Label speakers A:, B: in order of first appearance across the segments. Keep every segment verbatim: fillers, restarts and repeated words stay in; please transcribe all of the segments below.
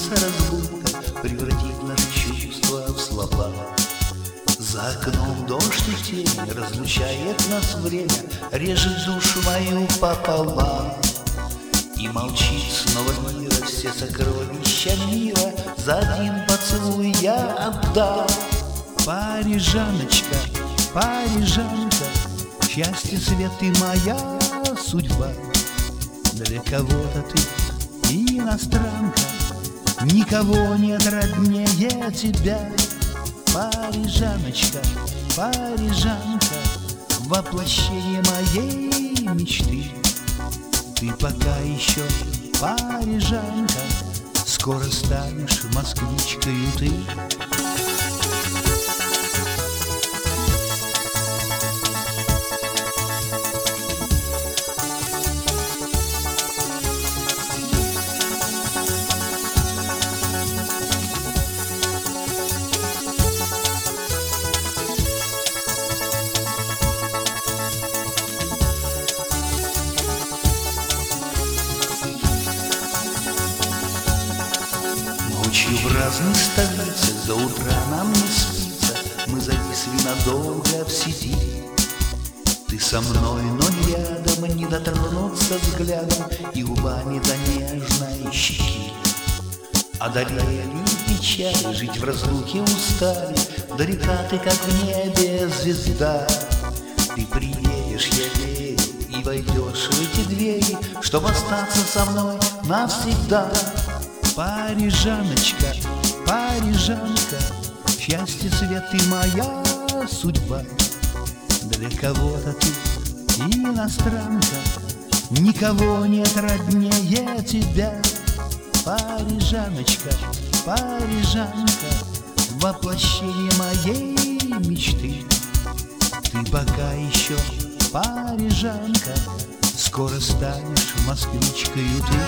A: снится разлука, превратит наши чувства в слова. За окном дождь и тень, разлучает нас время, режет душу мою пополам. И молчит снова мира, все сокровища мира за один поцелуй я отдам. Парижаночка, парижанка, счастье, свет и моя судьба. Для кого-то ты иностранка, никого нет роднее тебя. Парижаночка, парижанка, воплощение моей мечты. Ты пока еще парижанка, скоро станешь москвичкою ты. Ночью в разных столицах до утра нам не спится, мы зависли надолго в сети. Ты со мной, но не рядом, не дотронуться взглядом и губами до нежной щеки. Одолели печаль, жить в разлуке устали, далека ты, как в небе звезда. Ты приедешь, я верю, и войдешь в эти двери, чтоб остаться со мной навсегда. Парижаночка, парижанка, счастье, свет и моя судьба. Для кого-то ты иностранка, никого нет роднее тебя. Парижаночка, парижанка, воплощение моей мечты. Ты пока еще парижанка, скоро станешь москвичкою ты.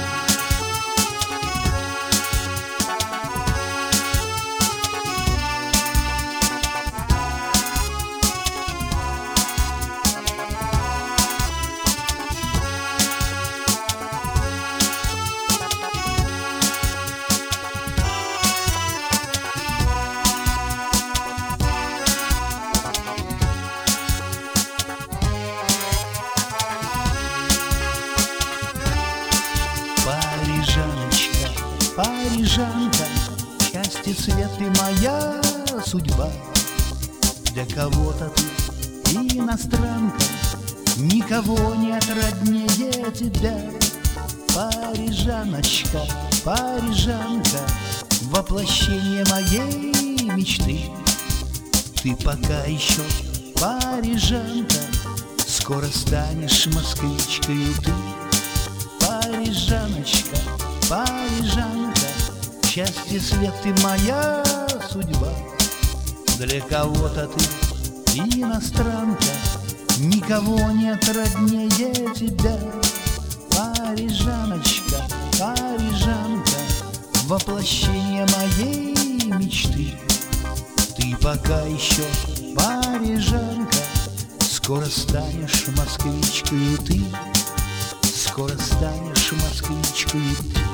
A: Парижаночка, парижанка, счастье, свет и моя судьба. Для кого-то ты иностранка, никого нет роднее тебя. Парижаночка, парижанка, воплощение моей мечты. Ты пока еще парижанка, скоро станешь москвичкою ты. Парижаночка, парижанка, счастье, свет и моя судьба. Для кого-то ты иностранка, никого нет роднее тебя. Парижаночка, парижанка, воплощение моей мечты. Ты пока еще парижанка, скоро станешь москвичкою ты. Скоро станешь москвичкой.